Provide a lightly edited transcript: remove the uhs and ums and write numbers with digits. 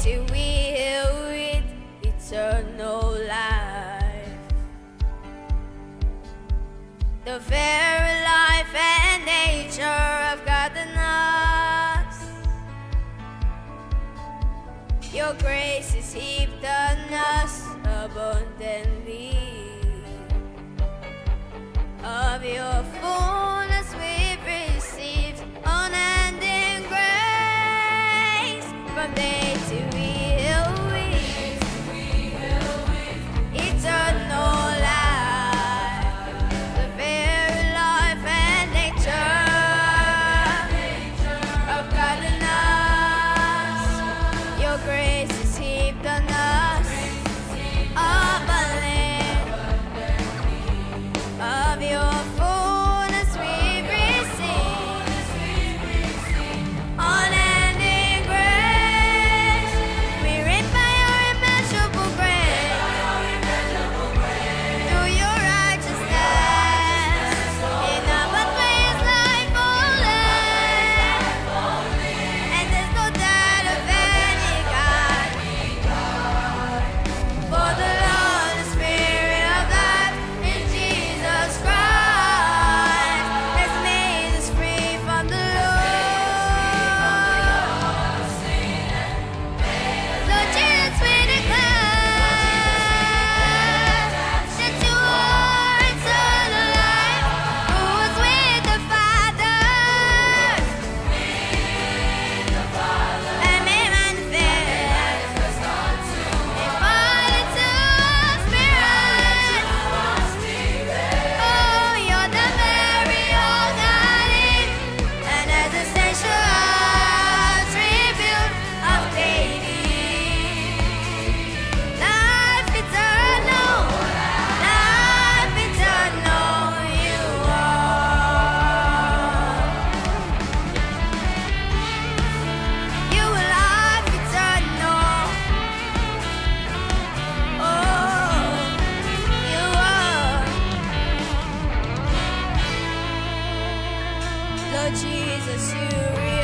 deity will with eternal life. The very life and nature of God in us. Your grace is heaped on us abundantly. Of your fullness we've received unending grace. From day to will with eternal life. The very life and nature of God in us. Your grace is heaped on us abundantly. Of your fullness we've received unending grace. We reap by your immeasurable grace. Through your righteousness, in our place life only. And there's no doubt of any God. For the Lord, the Spirit of life in Jesus Christ has made us free from the law. Lord Jesus, we declare that you are eternal life, who was with the Father and made manifest in body to spirit. Oh, you're the very organic and as essential tribute of deity. Life eternal, you are. You are life eternal. Oh, you are. Lord Jesus, you